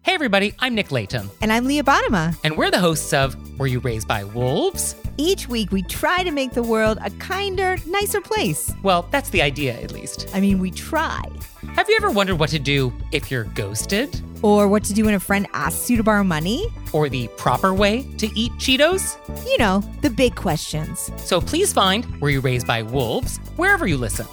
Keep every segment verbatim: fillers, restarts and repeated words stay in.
Hey everybody, I'm Nick Layton. And I'm Leah Bottima. And we're the hosts of Were You Raised by Wolves? Each week we try to make the world a kinder, nicer place. Well, that's the idea, at least. I mean, we try. Have you ever wondered what to do if you're ghosted? Or what to do when a friend asks you to borrow money? Or the proper way to eat Cheetos? You know, the big questions. So please find Were You Raised by Wolves wherever you listen.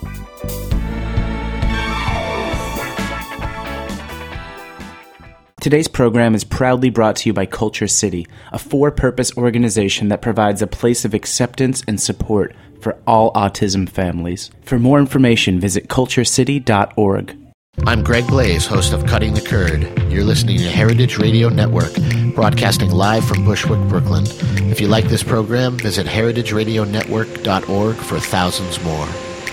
Today's program is proudly brought to you by Culture City, a for-purpose organization that provides a place of acceptance and support for all autism families. For more information, visit culture city dot org. I'm Greg Blaze, host of Cutting the Curd. You're listening to Heritage Radio Network, broadcasting live from Bushwick, Brooklyn. If you like this program, visit heritage radio network dot org for thousands more.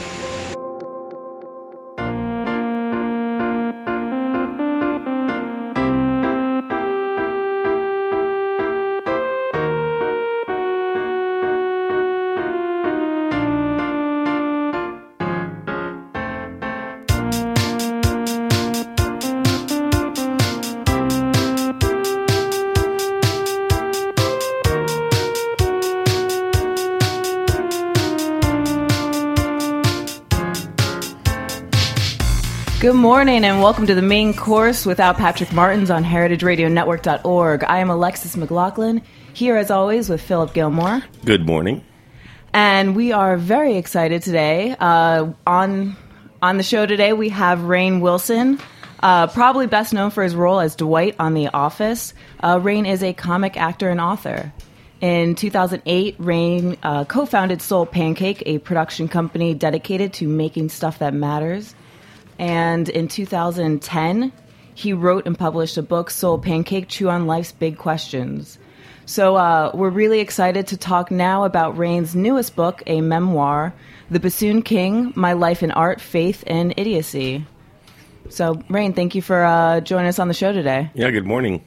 Good morning and welcome to the main course without Patrick Martins on heritage radio network dot org. I am Alexis McLaughlin, here as always with Philip Gilmore. Good morning. And we are very excited today. Uh, on on the show today we have Rainn Wilson, uh, probably best known for his role as Dwight on The Office. Uh, Rainn is a comic actor and author. In two thousand eight, Rainn uh, co-founded Soul Pancake, a production company dedicated to making stuff that matters. And in two thousand ten, he wrote and published a book, Soul Pancake, Chew on Life's Big Questions. So uh, we're really excited to talk now about Rainn's newest book, a memoir, The Bassoon King, My Life in Art, Faith, and Idiocy. So, Rainn, thank you for uh, joining us on the show today. Yeah, good morning.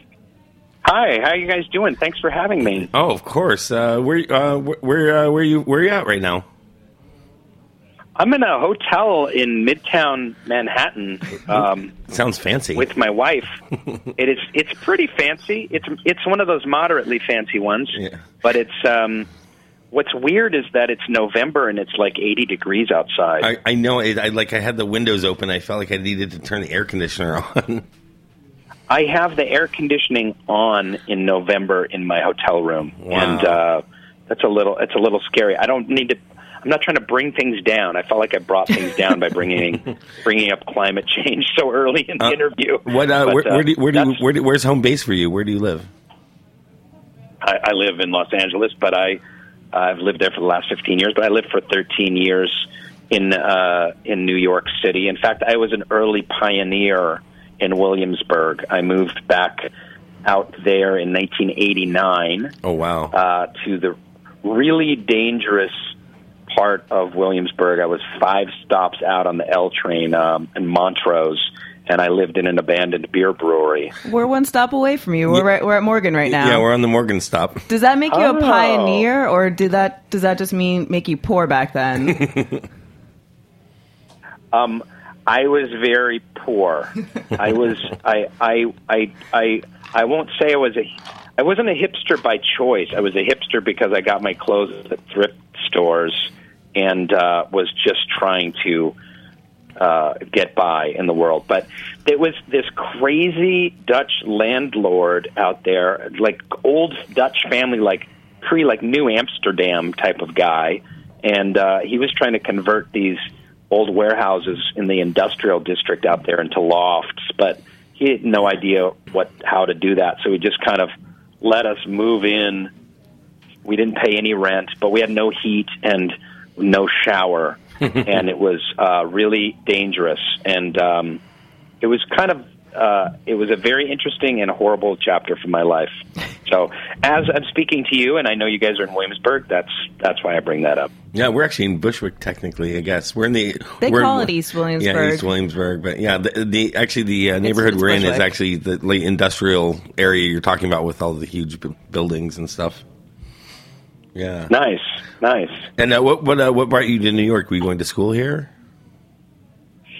Hi, how are you guys doing? Thanks for having me. Oh, of course. Uh, where, uh, where, uh, where you, where are you at right now? I'm in a hotel in Midtown Manhattan. Um, Sounds fancy. With my wife. it is. It's pretty fancy. It's it's one of those moderately fancy ones. Yeah. But it's um, what's weird is that it's November and it's like eighty degrees outside. I, I know. It, I like. I had the windows open. I felt like I needed to turn the air conditioner on. I have the air conditioning on in November in my hotel room, wow. and uh, that's a little. It's a little scary. I don't need to. I'm not trying to bring things down. I felt like I brought things down by bringing bringing up climate change so early in the uh, interview. What? Uh, but, where, where do you, where do you, where do, where's home base for you? Where do you live? I, I live in Los Angeles, but I I've lived there for the last fifteen years. But I lived for thirteen years in uh, in New York City. In fact, I was an early pioneer in Williamsburg. I moved back out there in nineteen eighty-nine. Oh wow! Uh, to the really dangerous part of Williamsburg. I was five stops out on the L train um, in Montrose, and I lived in an abandoned beer brewery. We're one stop away from you. We're right, we're at Morgan right now. Yeah, we're on the Morgan stop. Does that make you oh. a pioneer, or did that does that just mean make you poor back then? um, I was very poor. I was. I. I. I. I. I won't say I was a. I wasn't a hipster by choice. I was a hipster because I got my clothes at thrift stores and uh, was just trying to uh, get by in the world. But there was this crazy Dutch landlord out there, like old Dutch family, like pre, like New Amsterdam type of guy, and uh, he was trying to convert these old warehouses in the industrial district out there into lofts, but he had no idea what how to do that, so he just kind of let us move in. We didn't pay any rent, but we had no heat and no shower, and it was uh, really dangerous. And um, it was kind of uh, it was a very interesting and horrible chapter from my life. So, as I'm speaking to you, and I know you guys are in Williamsburg, that's that's why I bring that up. Yeah, we're actually in Bushwick, technically. I guess we're in the. They we're, call it East Williamsburg. Yeah, East Williamsburg, but yeah, the, the actually the uh, neighborhood it's we're in Bushwick. is actually the late industrial area you're talking about with all the huge b- buildings and stuff. Yeah. Nice, nice. And uh, what what uh, what brought you to New York? Were you going to school here?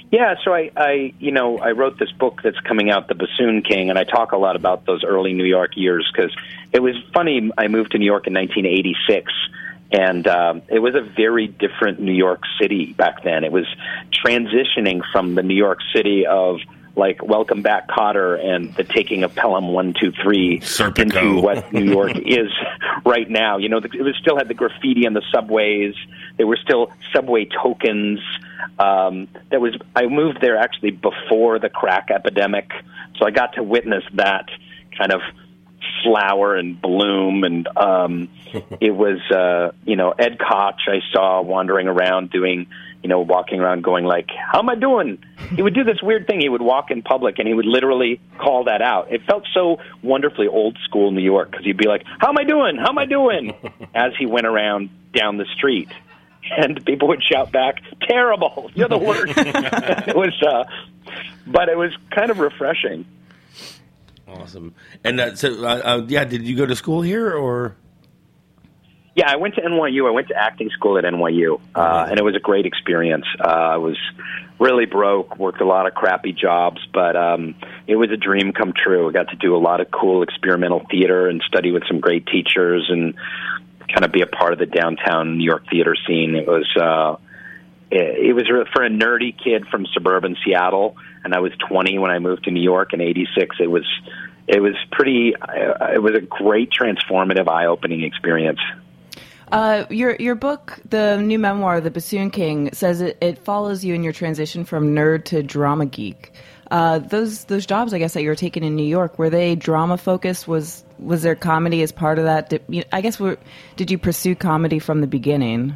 Yeah, so I, I, you know, I wrote this book that's coming out, The Bassoon King, and I talk a lot about those early New York years because it was funny. I moved to New York in nineteen eighty-six, and um, it was a very different New York City back then. It was transitioning from the New York City of, like, Welcome Back, Kotter and the taking of Pelham one two three Serpico. into what New York is right now. You know, it was still had the graffiti on the subways. There were still subway tokens. Um, there was. I moved there actually before the crack epidemic, so I got to witness that kind of flower and bloom. And um, it was, uh, you know, Ed Koch I saw wandering around doing, you know, walking around going like, "How am I doing?" He would do this weird thing. He would walk in public and he would literally call that out. It felt so wonderfully old school New York because he'd be like, "How am I doing? How am I doing?" as he went around down the street. And people would shout back, "Terrible! You're the worst." It was, uh, but it was kind of refreshing. Awesome. And uh, so, uh, uh, yeah, did you go to school here or? Yeah, I went to N Y U. I went to acting school at N Y U, uh, and it was a great experience. Uh, I was really broke, worked a lot of crappy jobs, but um, it was a dream come true. I got to do a lot of cool experimental theater and study with some great teachers and kind of be a part of the downtown New York theater scene. It was uh, it, it was for a nerdy kid from suburban Seattle, and I was twenty when I moved to New York in eighty-six. It was it was pretty. Uh, it was a great, transformative, eye-opening experience. Uh, your your book, the new memoir, The Bassoon King, says it, it follows you in your transition from nerd to drama geek. Uh, those those jobs, I guess, that you were taking in New York, were they drama focused? Was was there comedy as part of that? Did, you, I guess, were, did you pursue comedy from the beginning?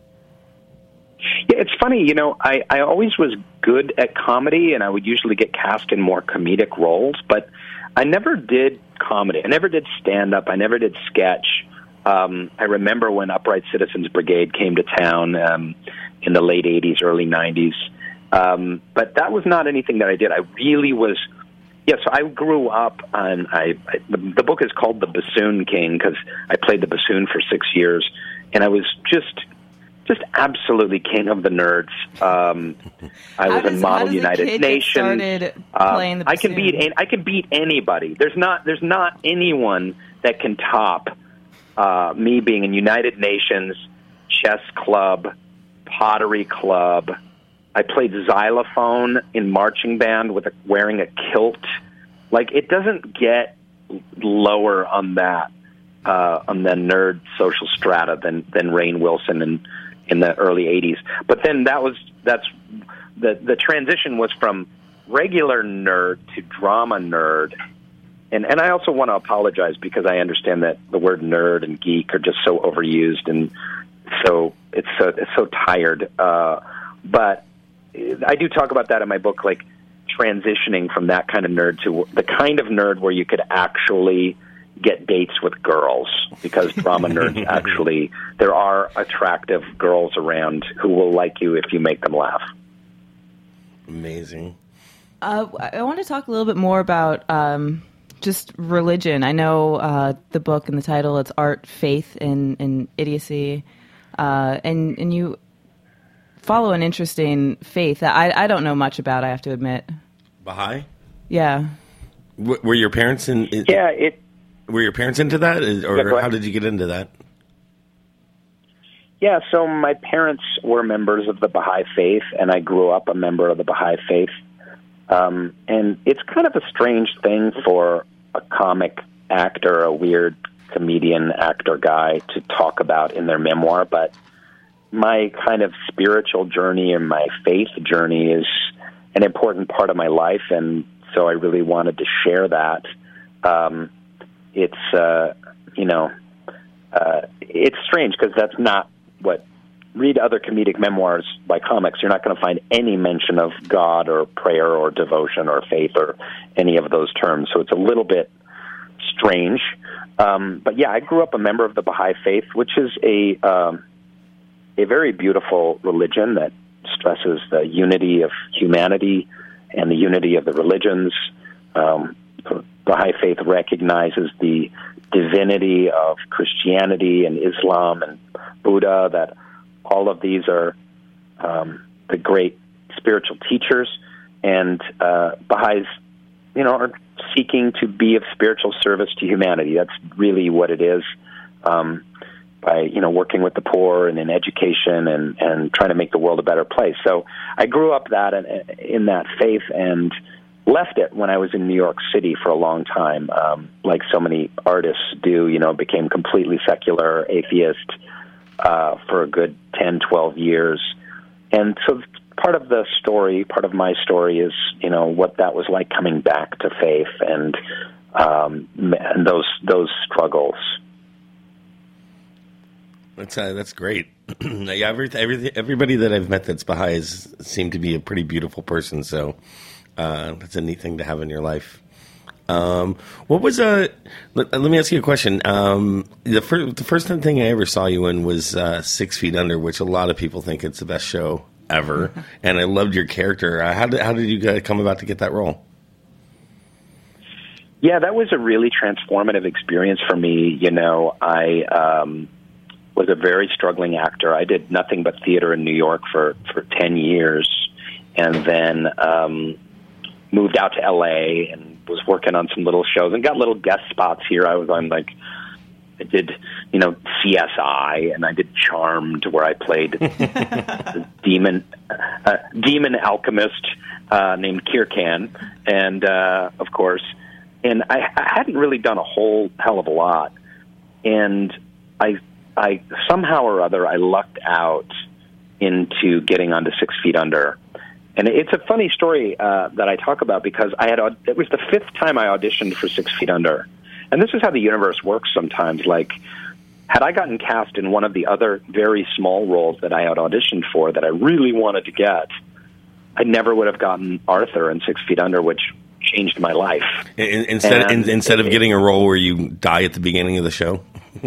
Yeah, it's funny. You know, I, I always was good at comedy, and I would usually get cast in more comedic roles, but I never did comedy. I never did stand-up. I never did sketch. Um, I remember when Upright Citizens Brigade came to town um, in the late eighties, early nineties. Um, but that was not anything that I did. I really was, yeah, so I grew up on, I, I the, the book is called The Bassoon King because I played the bassoon for six years, and I was just, just absolutely king of the nerds. Um, I was does, in Model United Nations. Um, I can beat, I can beat anybody. There's not, there's not anyone that can top Uh, me being in United Nations, chess club, pottery club. I played xylophone in marching band with a, wearing a kilt. Like, it doesn't get lower on that, uh, on the nerd social strata than, than Rainn Wilson in, in the early eighties. But then that was, that's, the, the transition was from regular nerd to drama nerd. And and I also want to apologize because I understand that the word nerd and geek are just so overused and so it's so it's so tired. Uh, but I do talk about that in my book, like transitioning from that kind of nerd to the kind of nerd where you could actually get dates with girls, because drama nerds actually, there are attractive girls around who will like you if you make them laugh. Amazing. Uh, I want to talk a little bit more about um, just religion. I know uh, the book and the title, it's Art, Faith, and, and Idiocy. Uh, and, and you follow an interesting faith that I, I don't know much about, I have to admit. Baha'i? Yeah. W- were your parents in... in yeah, it... Were your parents into that, or yeah, how did you get into that? Yeah, so my parents were members of the Baha'i Faith, and I grew up a member of the Baha'i Faith. Um, and it's kind of a strange thing for a comic actor, a weird comedian actor guy, to talk about in their memoir, but my kind of spiritual journey and my faith journey is an important part of my life, and so I really wanted to share that. Um, it's, uh, you know, uh, it's strange because that's not what... Read other comedic memoirs by comics, you're not going to find any mention of God or prayer or devotion or faith or any of those terms. So it's a little bit strange. Um, but yeah, I grew up a member of the Baha'i Faith, which is a um, a very beautiful religion that stresses the unity of humanity and the unity of the religions. Um, the Baha'i Faith recognizes the divinity of Christianity and Islam and Buddha, that all of these are um, the great spiritual teachers, and uh, Baha'is, you know, are seeking to be of spiritual service to humanity. That's really what it is. Um, by, you know, working with the poor and in education and, and trying to make the world a better place. So I grew up that in, in that faith and left it when I was in New York City for a long time, um, like so many artists do, you know, became completely secular, atheist uh, for a good ten, twelve years. And so part of the story, part of my story is, you know, what that was like coming back to faith and um, and those those struggles. That's uh, that's great. yeah, every, every, everybody that I've met that's Baha'i has seemed to be a pretty beautiful person. So uh, that's a neat thing to have in your life. Um, what was a? Let, let me ask you a question. Um, the first the first thing I ever saw you in was uh, Six Feet Under, which a lot of people think it's the best show ever, and I loved your character. Uh, how did how did you come about to get that role? Yeah, that was a really transformative experience for me. You know, I. Um, was a very struggling actor. I did nothing but theater in New York for, for ten years, and then um, moved out to L A and was working on some little shows and got little guest spots here. I was on, like, I did, you know, C S I, and I did Charmed, where I played the demon, uh, demon alchemist uh, named Kirkan, and uh, of course, and I, I hadn't really done a whole hell of a lot, and I. I somehow or other I lucked out into getting onto Six Feet Under, and it's a funny story uh, that I talk about because I had it was the fifth time I auditioned for Six Feet Under, and this is how the universe works sometimes. Like, had I gotten cast in one of the other very small roles that I had auditioned for that I really wanted to get, I never would have gotten Arthur in Six Feet Under, which changed my life. Instead, in, instead of getting a role where you die at the beginning of the show.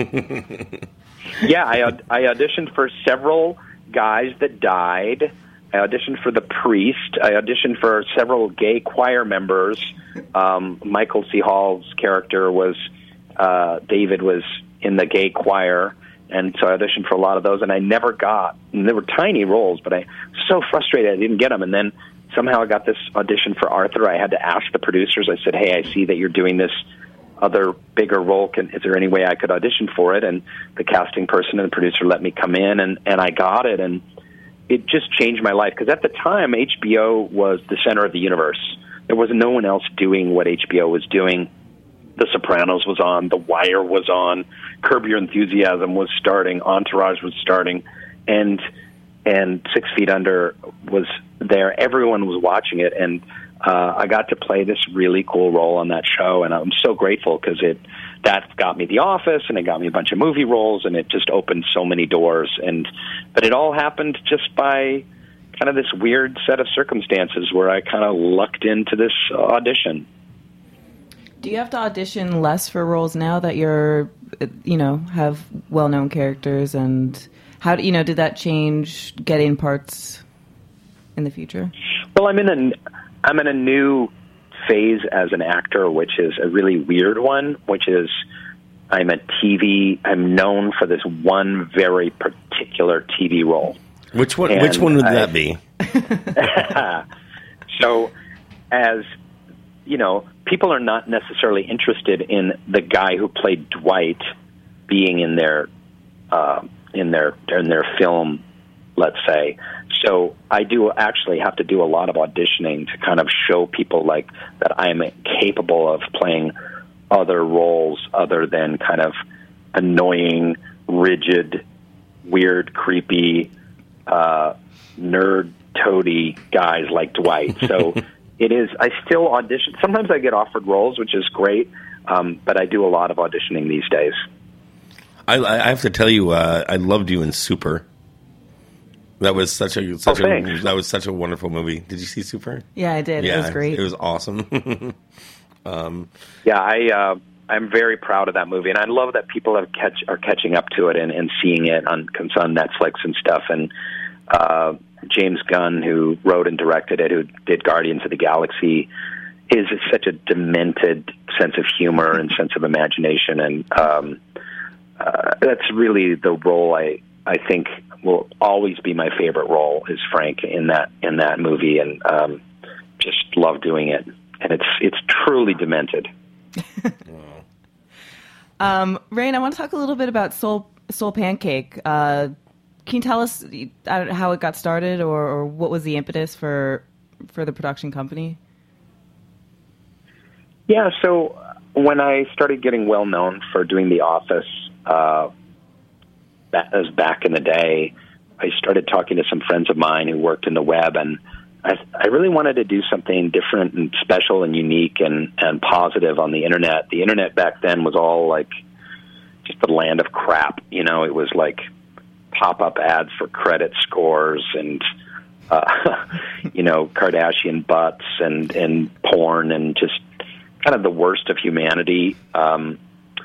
Yeah, I, I auditioned for several guys that died. I auditioned for the priest. I auditioned for several gay choir members. Um, Michael C. Hall's character was, uh, David was in the gay choir, and so I auditioned for a lot of those, and I never got, and they were tiny roles, but I was so frustrated I didn't get them, and then somehow I got this audition for Arthur. I had to ask the producers, I said, hey, I see that you're doing this other bigger role. Can, is there any way I could audition for it? And the casting person and the producer let me come in, and, and I got it, and it just changed my life. Because at the time, H B O was the center of the universe. There was no one else doing what H B O was doing. The Sopranos was on, The Wire was on, Curb Your Enthusiasm was starting, Entourage was starting, and and Six Feet Under was there. Everyone was watching it, and Uh, I got to play this really cool role on that show, and I'm so grateful because it that got me The Office, and it got me a bunch of movie roles, and it just opened so many doors. And but it all happened just by kind of this weird set of circumstances where I kind of lucked into this audition. Do you have to audition less for roles now that you're, you know, have well-known characters, and how do you know? Did that change getting parts in the future? Well, I'm in a I'm in a new phase as an actor, which is a really weird one, which is I'm a T V, I'm known for this one very particular T V role. Which one, and which one would I, that be? So, as, you know, people are not necessarily interested in the guy who played Dwight being in their, uh, in their, in their film, let's say. So I do actually have to do a lot of auditioning to kind of show people like that I am capable of playing other roles other than kind of annoying, rigid, weird, creepy, uh, nerd, toady guys like Dwight. So it is, I still audition. Sometimes I get offered roles, which is great, um, but I do a lot of auditioning these days. I, I have to tell you, uh, I loved you in Super. That was such a such oh, a that was such a wonderful movie. Did you see Super? Yeah, I did. Yeah, it was great. It was awesome. um, yeah, I uh, I'm very proud of that movie, and I love that people have catch are catching up to it and, and seeing it on on Netflix and stuff. And uh, James Gunn, who wrote and directed it, who did Guardians of the Galaxy, is such a demented sense of humor and sense of imagination, and um, uh, that's really the role I. I think will always be my favorite role is Frank in that in that movie, and um, just love doing it. And it's it's truly demented. um, Rainn, I want to talk a little bit about Soul Soul Pancake. Uh, can you tell us uh, how it got started, or, or what was the impetus for for the production company? Yeah, so when I started getting well known for doing The Office, uh, that was back in the day, I started talking to some friends of mine who worked in the web, and I, I really wanted to do something different and special and unique and, and positive on the internet. The internet back then was all like just the land of crap. You know, it was like pop-up ads for credit scores and, uh, you know, Kardashian butts and, and porn and just kind of the worst of humanity. Um,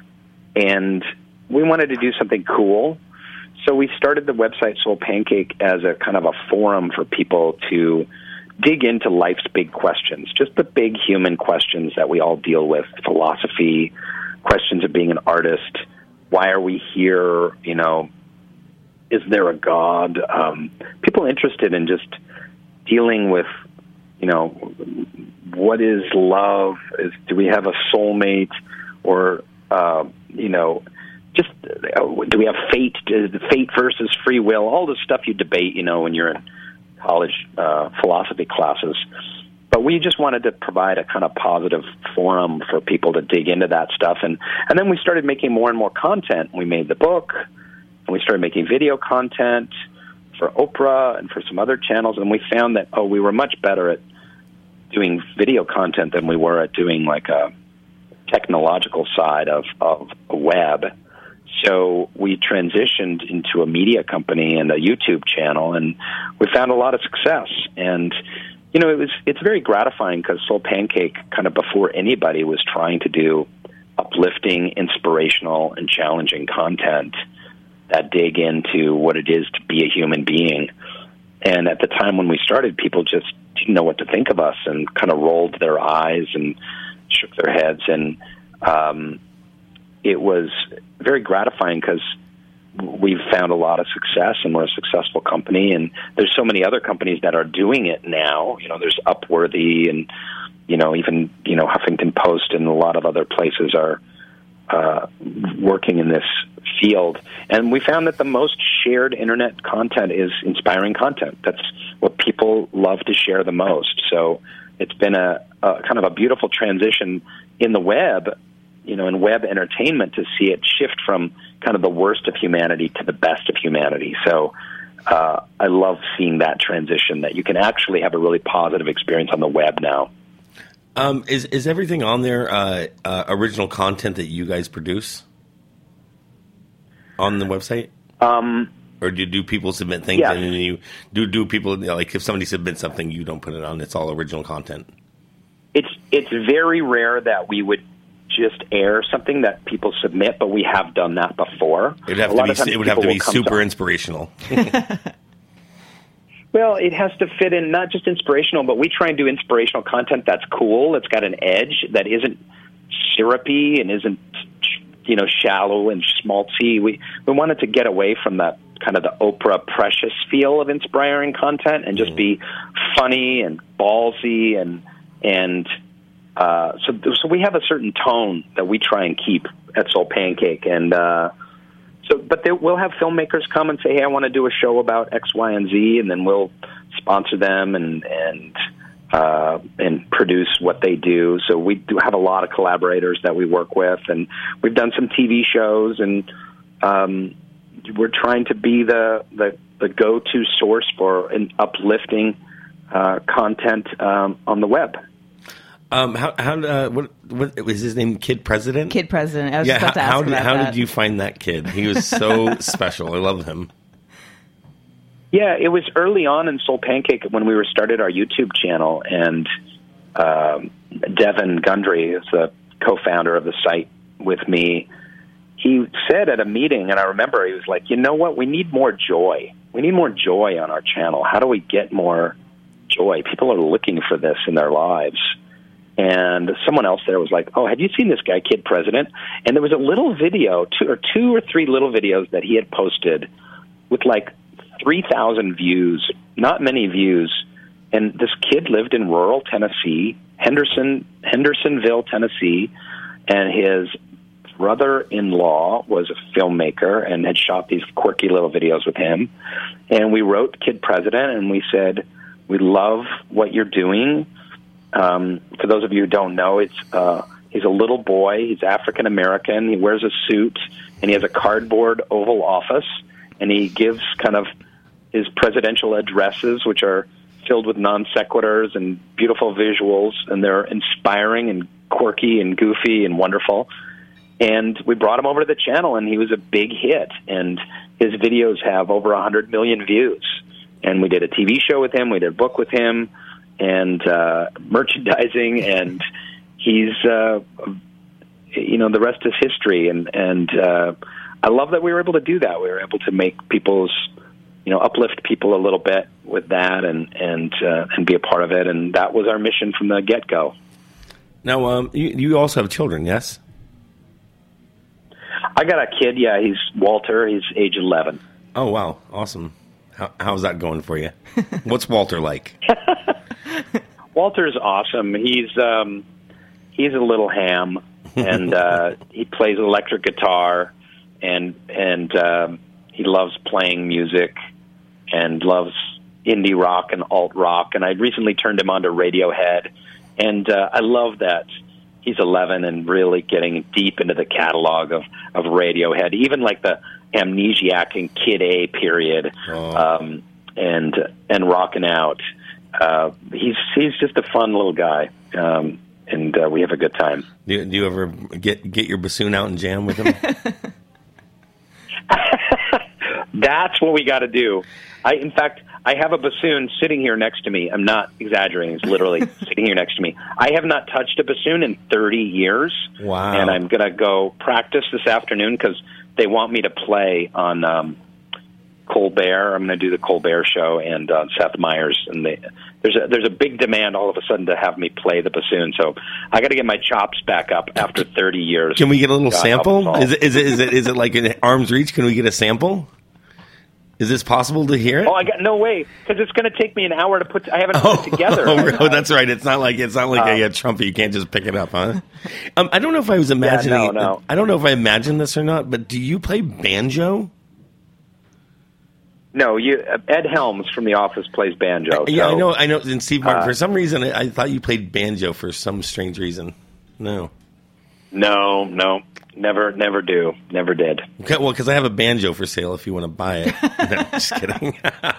and we wanted to do something cool. So we started the website Soul Pancake as a kind of a forum for people to dig into life's big questions, just the big human questions that we all deal with, philosophy, questions of being an artist, why are we here, you know, is there a God? Um, people interested in just dealing with, you know, what is love? Is, do we have a soulmate? Or, uh, you know, just uh, do we have fate? Is fate versus free will? All the stuff you debate, you know, when you're in college uh, philosophy classes. But we just wanted to provide a kind of positive forum for people to dig into that stuff. And, and then we started making more and more content. We made the book, and we started making video content for Oprah and for some other channels. And we found that, oh, we were much better at doing video content than we were at doing like a technological side of, of a web. So we transitioned into a media company and a YouTube channel, and we found a lot of success. And, you know, it was it's very gratifying because Soul Pancake, kind of before anybody, was trying to do uplifting, inspirational, and challenging content that dig into what it is to be a human being. And at the time when we started, people just didn't know what to think of us and kind of rolled their eyes and shook their heads. And um, it was very gratifying because we've found a lot of success and we're a successful company. And there's so many other companies that are doing it now. You know, there's Upworthy and, you know, even, you know, Huffington Post and a lot of other places are uh, working in this field. And we found that the most shared internet content is inspiring content. That's what people love to share the most. So it's been a, a kind of a beautiful transition in the web, you know, in web entertainment, to see it shift from kind of the worst of humanity to the best of humanity. So uh, I love seeing that transition, that you can actually have a really positive experience on the web now. Um, is is everything on there uh, uh, original content that you guys produce on the website? Um, or do do people submit things, yeah. and then you do do people, you know, like if somebody submits something, you don't put it on? It's all original content. It's it's very rare that we would just air something that people submit, but we have done that before. It'd have to be it would have to be super inspirational. Well, it has to fit in, not just inspirational, but we try and do inspirational content that's cool, it's got an edge, that isn't syrupy and isn't, you know, shallow and schmaltzy. We we wanted to get away from that kind of the Oprah Precious feel of inspiring content and just mm. be funny and ballsy and and uh, so so we have a certain tone that we try and keep at Soul Pancake. And uh, so, but they, we'll have filmmakers come and say, "Hey, I want to do a show about X, Y, and Z," and then we'll sponsor them and and. Uh, and produce what they do. So we do have a lot of collaborators that we work with, and we've done some T V shows, and um, we're trying to be the, the, the go-to source for an uplifting uh, content um, on the web. Um, how how uh, what what was his name? Kid President. Kid President. I was yeah. just about to ask how about did, how that. did you find that kid? He was so special. I love him. Yeah, it was early on in Soul Pancake when we were started our YouTube channel, and um, Devin Gundry is the co-founder of the site with me. He said at a meeting, and I remember he was like, "You know what? We need more joy. We need more joy on our channel. How do we get more joy? People are looking for this in their lives." And someone else there was like, "Oh, have you seen this guy, Kid President?" And there was a little video, two or two or three little videos that he had posted with like three thousand views, not many views. And this kid lived in rural Tennessee, Henderson, Hendersonville, Tennessee, and his brother-in-law was a filmmaker and had shot these quirky little videos with him. And we wrote Kid President, and we said, we love what you're doing. Um, for those of you who don't know, it's uh, he's a little boy. He's African-American. He wears a suit, and he has a cardboard Oval Office, and he gives kind of his presidential addresses, which are filled with non sequiturs and beautiful visuals, and they're inspiring and quirky and goofy and wonderful. And we brought him over to the channel, and he was a big hit. And his videos have over one hundred million views. And we did a T V show with him, we did a book with him, and uh, merchandising, and he's, uh, you know, the rest is history. And, and uh, I love that we were able to do that. We were able to make people's, you know, uplift people a little bit with that, and and uh, and be a part of it. And that was our mission from the get-go. Now, um, you, you also have children, yes? I got a kid, yeah. He's Walter. He's age eleven. Oh, wow. Awesome. How, how's that going for you? What's Walter like? Walter's awesome. He's um, he's a little ham, and uh, he plays electric guitar, and and um, he loves playing music, and loves indie rock and alt rock. And I recently turned him on to Radiohead, and uh, I love that he's eleven and really getting deep into the catalog of, of Radiohead, even like the Amnesiac and Kid A period, oh. um, and and rocking out. Uh, he's he's just a fun little guy, um, and uh, we have a good time. Do you, do you ever get get your bassoon out and jam with him? That's what we got to do. I, in fact, I have a bassoon sitting here next to me. I'm not exaggerating. It's literally sitting here next to me. I have not touched a bassoon in thirty years. Wow. And I'm going to go practice this afternoon because they want me to play on um, Colbert. I'm going to do the Colbert Show and uh, Seth Meyers. And they, there's a there's a big demand all of a sudden to have me play the bassoon. So I got to get my chops back up after thirty years. Can we get a little God, sample? Is it, is it is it is it like in arm's reach? Can we get a sample? Is this possible to hear it? Oh, I got no way because it's going to take me an hour to put. I haven't put oh, it together. Oh, oh, that's right. It's not like it's not like uh, a, a trumpet. You can't just pick it up, huh? Um, I don't know if I was imagining. Yeah, no, no. I don't know if I imagined this or not. But do you play banjo? No, you. Uh, Ed Helms from The Office plays banjo. Yeah, so, I know. I know. And Steve Martin. Uh, for some reason, I, I thought you played banjo for some strange reason. No. No, no, never, never do, never did. Okay, well, because I have a banjo for sale if you want to buy it. No, just kidding.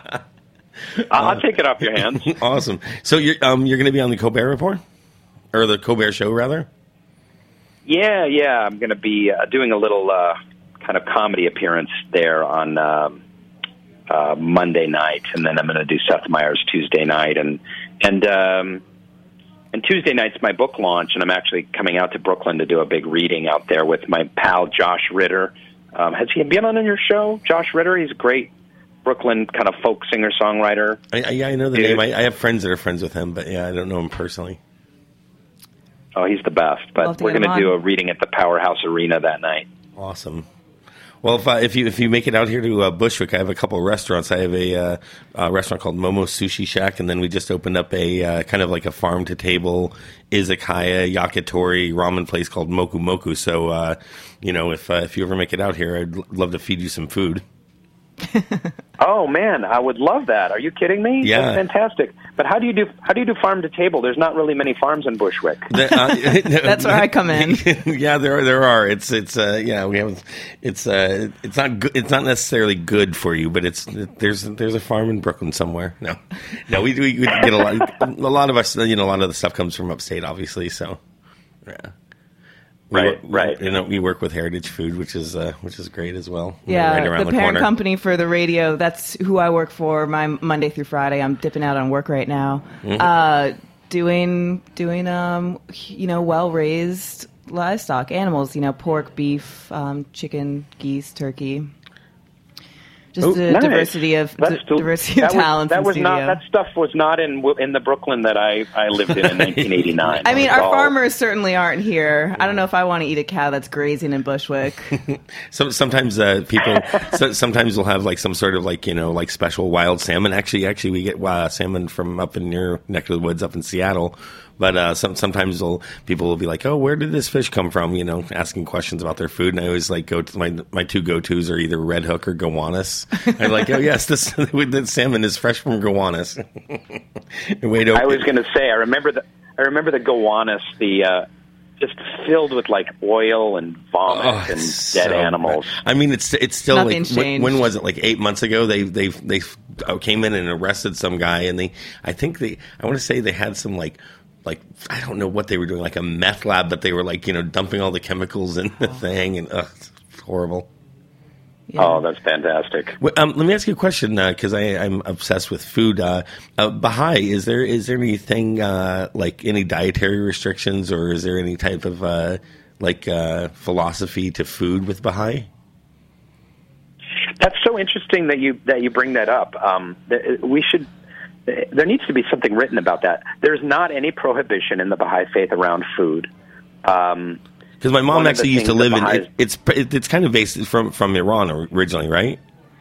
I'll, I'll take it off your hands. Awesome. So you're um you're going to be on the Colbert Report, or the Colbert Show, rather? Yeah, yeah. I'm going to be uh, doing a little uh, kind of comedy appearance there on um, uh, Monday night, and then I'm going to do Seth Meyers Tuesday night, and and. Um, And Tuesday night's my book launch, and I'm actually coming out to Brooklyn to do a big reading out there with my pal Josh Ritter. Um, has he been on your show, Josh Ritter? He's a great Brooklyn kind of folk singer-songwriter. I, I, yeah, I know the Dude. name. I, I have friends that are friends with him, but yeah, I don't know him personally. Oh, he's the best. But to we're get him going to do on. a reading at the Powerhouse Arena that night. Awesome. Well, if uh, if you if you make it out here to uh, Bushwick, I have a couple of restaurants. I have a, uh, a restaurant called Momo Sushi Shack, and then we just opened up a uh, kind of like a farm to table izakaya yakitori ramen place called Moku Moku. So, uh, you know, if uh, if you ever make it out here, I'd l- love to feed you some food. Oh man, I would love that. Are you kidding me? Yeah. That's fantastic. But how do you do how do you do farm to table? There's not really many farms in Bushwick. The, uh, That's where I come in. Yeah, there are, there are. It's it's uh, yeah, we have it's uh, it's not good. It's not necessarily good for you, but it's there's there's a farm in Brooklyn somewhere. No, no, we we, we get a lot. A lot of us, you know, a lot of the stuff comes from upstate, obviously. So, yeah. We Right, work, right. You know, we work with Heritage Food, which is uh, which is great as well. We're Yeah, right around the the, parent corner. company for the radio, that's who I work for my Monday through Friday. I'm dipping out on work right now. Mm-hmm. Uh, doing, doing um, you know, well-raised livestock, animals, you know, pork, beef, um, chicken, geese, turkey. just Oh, the nice. diversity of That's d- still- diversity of that was, talents. that in was studio. not that stuff was not in in the Brooklyn that I, I lived in in nineteen eighty-nine. I mean, It's our all- farmers certainly aren't here. I don't know if I want to eat a cow that's grazing in Bushwick. Some, sometimes uh, people, so, sometimes we'll have like some sort of like, you know, like special wild salmon. Actually, actually, we get uh, salmon from up in your neck of the woods up in Seattle. But uh, some, sometimes we'll, people will be like, "Oh, where did this fish come from?" You know, asking questions about their food. And I always like go to my my two go tos are either Red Hook or Gowanus. I'm like, "Oh yes, this the salmon is fresh from Gowanus." Wait, I was going to say, I remember the I remember the Gowanus, the uh, just filled with like oil and vomit Oh, and dead it's so animals. bad. I mean, it's it's still Nothing's like when, changed. when was it? Like eight months ago, they they they came in and arrested some guy, and they I think they I want to say they had some like. Like, I don't know what they were doing, like a meth lab, but they were like, you know, dumping all the chemicals in the thing, and ugh, it's horrible. Yeah. Oh, that's fantastic. Well, um, let me ask you a question, because I I'm obsessed with food. Uh, uh, Baha'i, is there is there anything uh, like any dietary restrictions, or is there any type of uh, like uh, philosophy to food with Baha'i? That's so interesting that you that you bring that up. Um, th- we should. There needs to be something written about that. There's not any prohibition in the Baha'i faith around food. Um, Because my mom One of actually the used to things live that in Baha'is- it, it's it, it's kind of based from from Iran originally, right?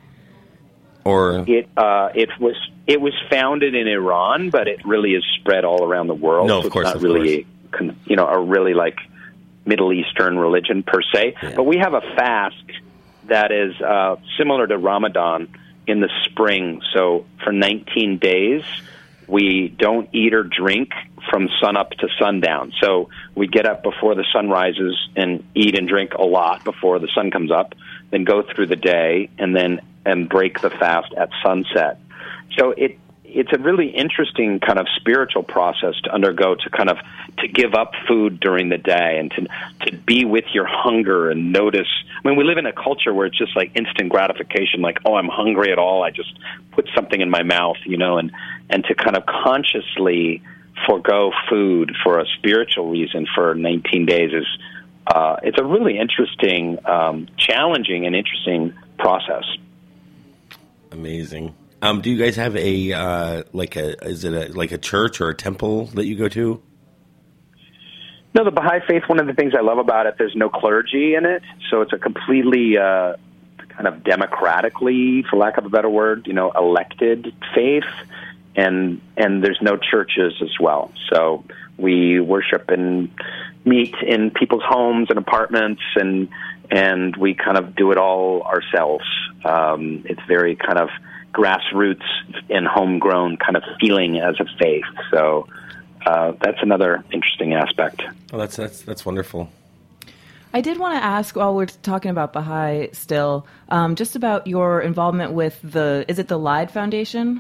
Or it uh, it was it was founded in Iran, but it really is spread all around the world. No, of so it's course, not of really a, con- you know a really like Middle Eastern religion per se. Yeah. But we have a fast that is uh, similar to Ramadan in the spring. So for nineteen days, we don't eat or drink from sunup to sundown. So we get up before the sun rises and eat and drink a lot before the sun comes up, then go through the day, and then and break the fast at sunset. So it it's a really interesting kind of spiritual process to undergo, to kind of to give up food during the day and to to be with your hunger and notice. I mean, we live in a culture where it's just like instant gratification, like, oh, I'm hungry at all, I just put something in my mouth, you know, and and to kind of consciously forego food for a spiritual reason for nineteen days is uh, it's a really interesting, um, challenging, and interesting process. amazing. Um, do you guys have a uh, like a is it a like a church or a temple that you go to? No, the Baha'i faith, one of the things I love about it, there's no clergy in it, so it's a completely uh, kind of democratically, for lack of a better word, you know, elected faith, and and there's no churches as well. So we worship and meet in people's homes and apartments, and and we kind of do it all ourselves. Um, it's very kind of grassroots and homegrown kind of feeling as a faith. So uh, that's another interesting aspect. Oh, that's that's that's wonderful. I did want to ask, while we're talking about Baha'i still, um, just about your involvement with the, is it the Lide Foundation?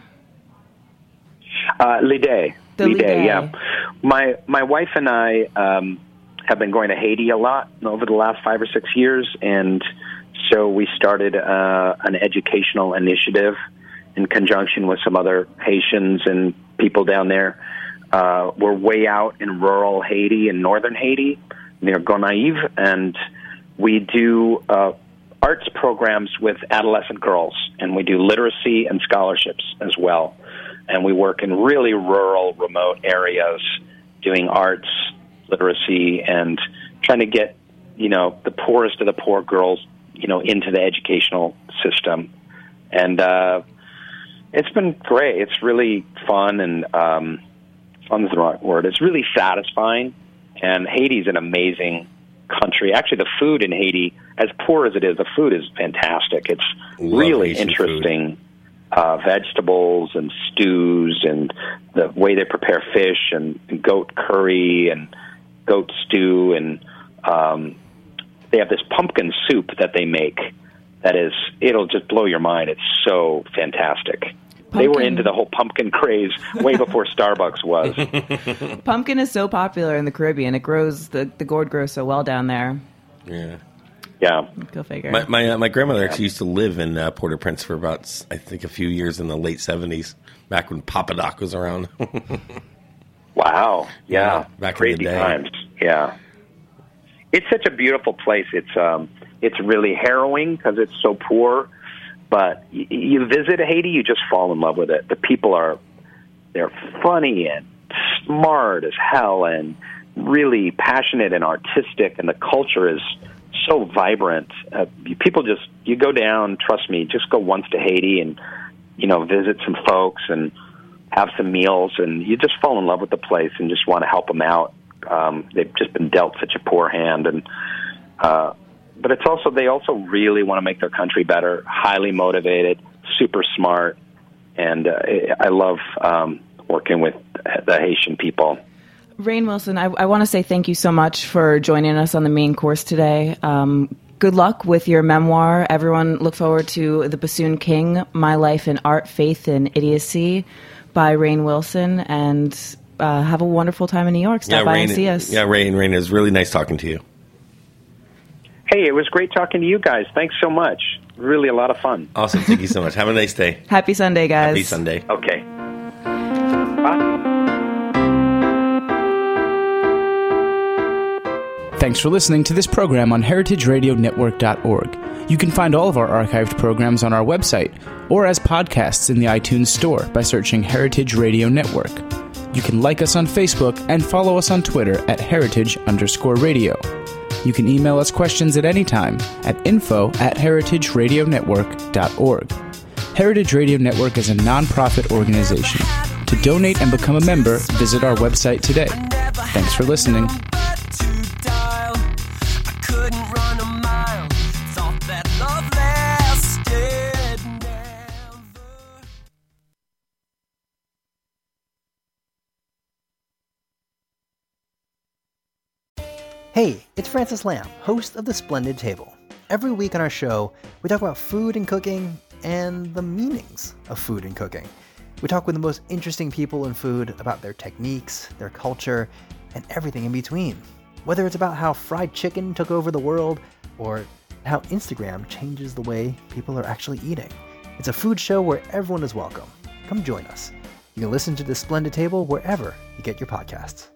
Uh, Lidé. The Lidé, Lidé. yeah. My my wife and I um, have been going to Haiti a lot over the last five or six years, and so we started uh, an educational initiative in conjunction with some other Haitians and people down there. Uh, we're way out in rural Haiti, in northern Haiti, near Gonaïves, and we do uh, arts programs with adolescent girls, and we do literacy and scholarships as well. And we work in really rural, remote areas doing arts, literacy, and trying to get, you know, the poorest of the poor girls, you know, into the educational system. And uh, it's been great. It's really fun, and um, fun is the wrong word. It's really satisfying. And Haiti's an amazing country. Actually, the food in Haiti, as poor as it is, the food is fantastic. It's Love really Haitian interesting. Uh, vegetables and stews, and the way they prepare fish, and, and goat curry and goat stew, and um, they have this pumpkin soup that they make that is, it'll just blow your mind. It's so fantastic. Pumpkin. They were into the whole pumpkin craze way before Starbucks was. Pumpkin is so popular in the Caribbean. It grows, the, the gourd grows so well down there. Yeah. Yeah. Go figure. My my, uh, my grandmother actually used to live in uh, Port-au-Prince for about, I think, a few years in the late seventies, back when Papa Doc was around. Wow. Yeah. Yeah, back in the Crazy day. times. Yeah. It's such a beautiful place. It's um, it's really harrowing because it's so poor, but y- you visit Haiti, you just fall in love with it. The people are, they're funny and smart as hell and really passionate and artistic, and the culture is so vibrant. Uh, people just, you go down, trust me, just go once to Haiti and, you know, visit some folks and have some meals, and you just fall in love with the place and just want to help them out. Um, they've just been dealt such a poor hand, and uh, but it's also, they also really want to make their country better, highly motivated, super smart, and uh, I love um, working with the Haitian people. Rainn Wilson, I, I want to say thank you so much for joining us on the main course today. Um, good luck with your memoir. Everyone look forward to The Bassoon King, My Life in Art, Faith, and Idiocy by Rainn Wilson, and uh, have a wonderful time in New York. Stop yeah, by Rainn, and see us. Yeah, Rainn, Rainn, it was really nice talking to you. Hey, it was great talking to you guys. Thanks so much. Really a lot of fun. Awesome. Thank you so much. Have a nice day. Happy Sunday, guys. Happy Sunday. Okay. Bye. Thanks for listening to this program on heritage radio network dot org. You can find all of our archived programs on our website or as podcasts in the iTunes Store by searching Heritage Radio Network. You can like us on Facebook and follow us on Twitter at heritage underscore radio. You can email us questions at any time at info at heritage radio network dot org. Heritage Radio Network is a nonprofit organization. To donate and become a member, visit our website today. Thanks for listening. Hey, it's Francis Lamb, host of The Splendid Table. Every week on our show, we talk about food and cooking and the meanings of food and cooking. We talk with the most interesting people in food about their techniques, their culture, and everything in between. Whether it's about how fried chicken took over the world or how Instagram changes the way people are actually eating. It's a food show where everyone is welcome. Come join us. You can listen to The Splendid Table wherever you get your podcasts.